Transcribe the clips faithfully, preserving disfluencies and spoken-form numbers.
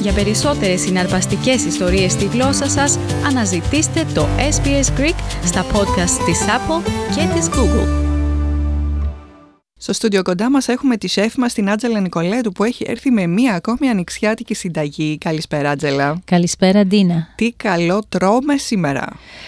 Για περισσότερες συναρπαστικές ιστορίες στη γλώσσα σας, αναζητήστε το ες μπι ες Greek στα podcast της Apple και της Google. Στο στούντιο κοντά μας έχουμε τη σεφ μας, την Άντζελα Νικολέτου, που έχει έρθει με μία ακόμη ανοιξιάτικη συνταγή. Καλησπέρα, Άντζελα. Καλησπέρα, Ντίνα. Τι καλό τρώμε σήμερα.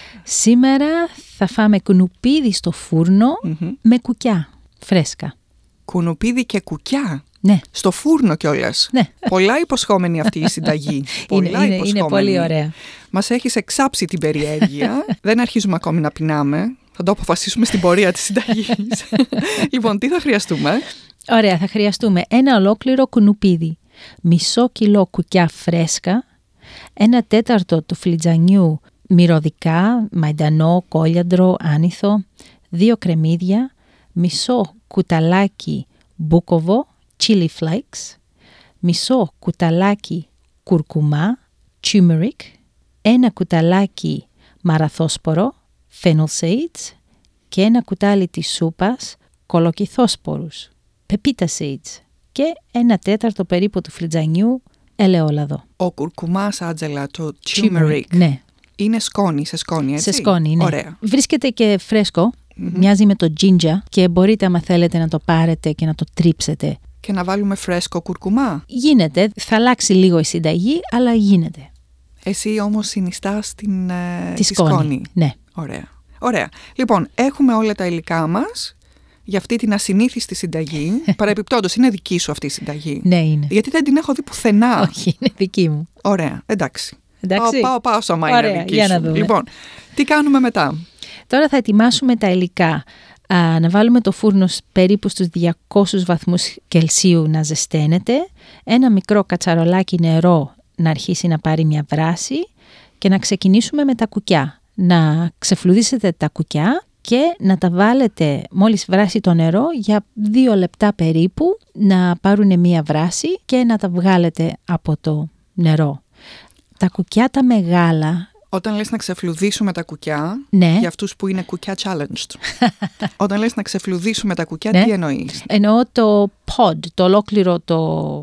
Σήμερα θα φάμε κουνουπίδι στο φούρνο mm-hmm. με κουκιά φρέσκα. Κουνουπίδι και κουκιά. Ναι. Στο φούρνο κιόλας. Ναι. Πολλά υποσχόμενη αυτή η συνταγή. είναι, Πολλά είναι, είναι πολύ ωραία. Μας έχεις εξάψει την περιέργεια. Δεν αρχίζουμε ακόμη να πεινάμε. Θα το αποφασίσουμε στην πορεία της συνταγής. Λοιπόν, τι θα χρειαστούμε? Ωραία, θα χρειαστούμε ένα ολόκληρο κουνουπίδι, μισό κιλό κουκιά φρέσκα, ένα τέταρτο του φλιτζανιού μυρωδικά, μαϊντανό, κόλιαντρο, άνηθο, δύο κρεμμύδια, μισό κουταλάκι μπούκοβο, chili flakes, μισό κουταλάκι κουρκουμά, turmeric, ένα κουταλάκι μαραθόσπορο, fennel seeds και ένα κουτάλι της σούπας κολοκυθόσπορους, pepita seeds και ένα τέταρτο περίπου του φλιτζανιού ελαιόλαδο. Ο κουρκουμάς, Άντζελα, το turmeric, ναι. είναι σκόνη, σε σκόνη, έτσι. Σε σκόνη, ναι. Ωραία. Βρίσκεται και φρέσκο, mm-hmm. μοιάζει με το ginger και μπορείτε, άμα θέλετε, να το πάρετε και να το τρίψετε. Και να βάλουμε φρέσκο κουρκουμά. Γίνεται, θα αλλάξει λίγο η συνταγή, αλλά γίνεται. Εσύ όμως συνιστάς την, ε, τη, τη σκόνη. σκόνη. Ναι. Ωραία. Ωραία. Λοιπόν, έχουμε όλα τα υλικά μας για αυτή την ασυνήθιστη συνταγή. Παρεπιπτόντως, είναι δική σου αυτή η συνταγή. Ναι, είναι. Γιατί δεν την έχω δει πουθενά. Όχι, είναι δική μου. Ωραία, εντάξει. εντάξει. Πάω, πάω, πάω σώμα, Ωραία, είναι δική για σου. να δούμε. Λοιπόν, τι κάνουμε μετά? Τώρα θα ετοιμάσουμε τα υλικά. Α, να βάλουμε το φούρνο περίπου στους διακόσιους βαθμούς Κελσίου να ζεσταίνεται. Ένα μικρό κατσαρολάκι νερό να αρχίσει να πάρει μια βράση και να ξεκινήσουμε με τα κουκιά. Να ξεφλουδίσετε τα κουκιά και να τα βάλετε μόλις βράσει το νερό για δύο λεπτά περίπου να πάρουν μία βράση και να τα βγάλετε από το νερό. Τα κουκιά τα μεγάλα... Όταν λες να ξεφλουδίσουμε τα κουκιά, ναι. για αυτούς που είναι κουκιά challenged, όταν λες να ξεφλουδίσουμε τα κουκιά, ναι. τι εννοείς? Εννοώ το pod, το ολόκληρο το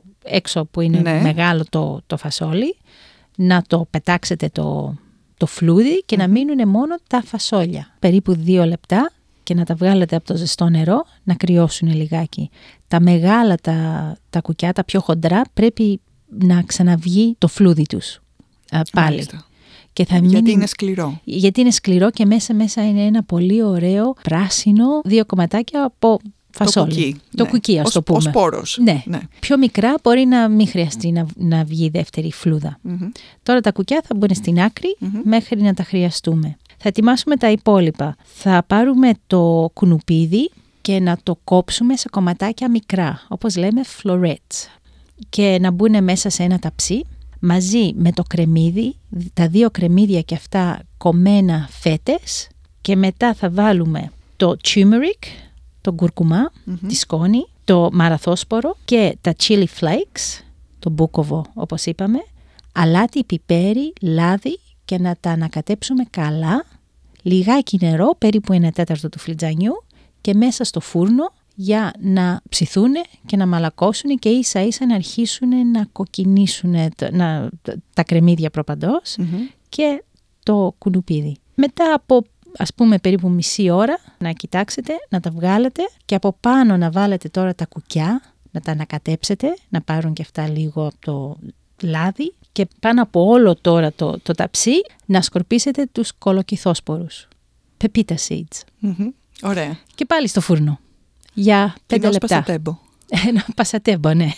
έξω που είναι ναι. μεγάλο το, το φασόλι, να το πετάξετε το... το φλούδι και mm. να μείνουν μόνο τα φασόλια. Περίπου δύο λεπτά και να τα βγάλετε από το ζεστό νερό να κρυώσουν λιγάκι. Τα μεγάλα, τα, τα κουκιά, τα πιο χοντρά, πρέπει να ξαναβγεί το φλούδι τους α, πάλι. Μάλιστα. Και θα γιατί μείνει... είναι σκληρό. Γιατί είναι σκληρό και μέσα μέσα είναι ένα πολύ ωραίο πράσινο δύο κομματάκια από φασόλι. Το κουκί. Το ναι. κουκί, ας ως, το πούμε. ως σπόρος. Ναι. ναι. Πιο μικρά μπορεί να μην χρειαστεί να, να βγει η δεύτερη φλούδα. Mm-hmm. Τώρα τα κουκιά θα μπουν στην άκρη mm-hmm. μέχρι να τα χρειαστούμε. Θα ετοιμάσουμε τα υπόλοιπα. Θα πάρουμε το κουνουπίδι και να το κόψουμε σε κομματάκια μικρά, όπως λέμε florets. Και να μπουν μέσα σε ένα ταψί μαζί με το κρεμμύδι, τα δύο κρεμμύδια και αυτά κομμένα φέτες. Και μετά θα βάλουμε το turmeric, το κουρκουμά, mm-hmm. τη σκόνη, το μαραθόσπορο και τα chili flakes, το μπούκοβο όπως είπαμε, αλάτι, πιπέρι, λάδι και να τα ανακατέψουμε καλά, λιγάκι νερό, περίπου ένα τέταρτο του φλιτζανιού και μέσα στο φούρνο για να ψηθούν και να μαλακώσουν και ίσα ίσα να αρχίσουν να κοκκινήσουν να, τα κρεμμύδια προπαντός mm-hmm. και το κουνουπίδι. Μετά από ας πούμε περίπου μισή ώρα να κοιτάξετε, να τα βγάλετε και από πάνω να βάλετε τώρα τα κουκιά, να τα ανακατέψετε, να πάρουν και αυτά λίγο από το λάδι και πάνω από όλο τώρα το, το ταψί να σκορπίσετε τους κολοκυθόσπορους. Pepita seeds. Mm-hmm. Ωραία. Και πάλι στο φούρνο. Για πέντε λεπτά. Πασατέμπο. Ένα πασατέμπο, ναι.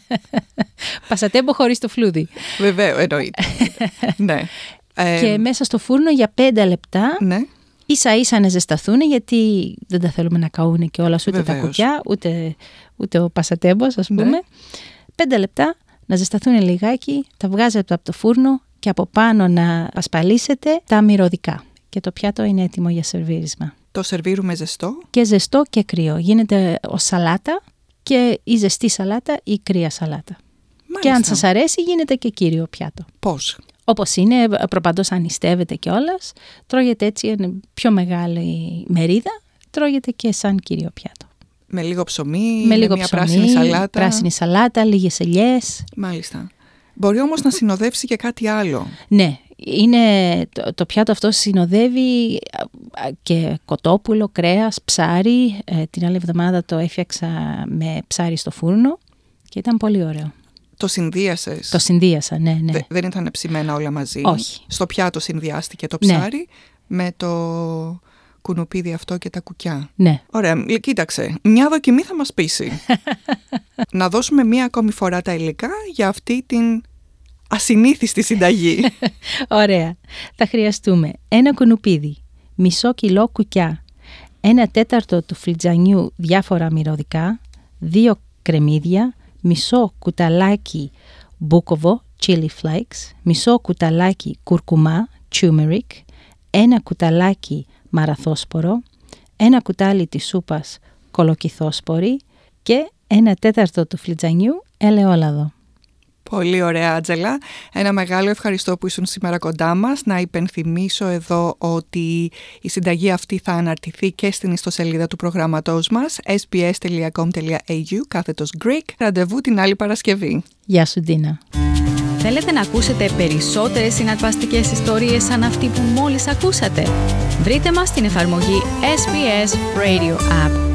Πασατέμπο χωρίς το φλούδι. Βεβαίω, εννοείται. ναι. Και ε... μέσα στο φούρνο για πέντε λεπτά. Ναι. Ίσα ίσα να ζεσταθούν, γιατί δεν τα θέλουμε να καούν και όλα, ούτε Βεβαίως. Τα κουκιά, ούτε, ούτε ο πασατέμπος, ας πούμε. Ναι. Πέντε λεπτά να ζεσταθούν λιγάκι, τα βγάζετε από το φούρνο και από πάνω να ασπαλίσετε τα μυρωδικά. Και το πιάτο είναι έτοιμο για σερβίρισμα. Το σερβίρουμε ζεστό. Και ζεστό και κρύο. Γίνεται ως σαλάτα και η ζεστή σαλάτα ή κρύα σαλάτα. Μάλιστα. Και αν σας αρέσει γίνεται και κύριο πιάτο. Πώς? Όπως είναι, προπαντός ανιστεύεται κιόλας, τρώγεται έτσι, είναι πιο μεγάλη μερίδα, τρώγεται και σαν κύριο πιάτο. Με λίγο ψωμί, με, λίγο με μια ψωμί, πράσινη σαλάτα. πράσινη σαλάτα, λίγες ελιές. Μάλιστα. Μπορεί όμως να συνοδεύσει και κάτι άλλο. Ναι, είναι, το, το πιάτο αυτό συνοδεύει και κοτόπουλο, κρέας, ψάρι. Ε, την άλλη εβδομάδα το έφτιαξα με ψάρι στο φούρνο και ήταν πολύ ωραίο. Το συνδύασες? Το συνδύασα, ναι, ναι. Δε, δεν ήταν ψημένα όλα μαζί? Όχι. Στο πιάτο συνδυάστηκε το ψάρι, ναι, με το κουνουπίδι αυτό και τα κουκιά. Ναι. Ωραία, κοίταξε, μια δοκιμή θα μας πείσει. Να δώσουμε μία ακόμη φορά τα υλικά για αυτή την ασυνήθιστη συνταγή. Ωραία. Θα χρειαστούμε ένα κουνουπίδι, μισό κιλό κουκιά, ένα τέταρτο του φλιτζανιού διάφορα μυρωδικά, δύο κρεμμύδια, μισό κουταλάκι μπούκοβο, chili flakes, μισό κουταλάκι κουρκουμά, turmeric, ένα κουταλάκι μαραθόσπορο, ένα κουτάλι της σούπας κολοκυθόσπορη και ένα τέταρτο του φλιτζανιού ελαιόλαδο. Πολύ ωραία, Άντζελα. Ένα μεγάλο ευχαριστώ που ήσουν σήμερα κοντά μας. Να υπενθυμίσω εδώ ότι η συνταγή αυτή θα αναρτηθεί και στην ιστοσελίδα του προγράμματός μας sbs.com.au κάθετος Greek. Ραντεβού την άλλη Παρασκευή. Γεια σου, Ντίνα. Θέλετε να ακούσετε περισσότερες συναρπαστικές ιστορίες σαν αυτή που μόλις ακούσατε? Βρείτε μας στην εφαρμογή ες μπι ες Radio App.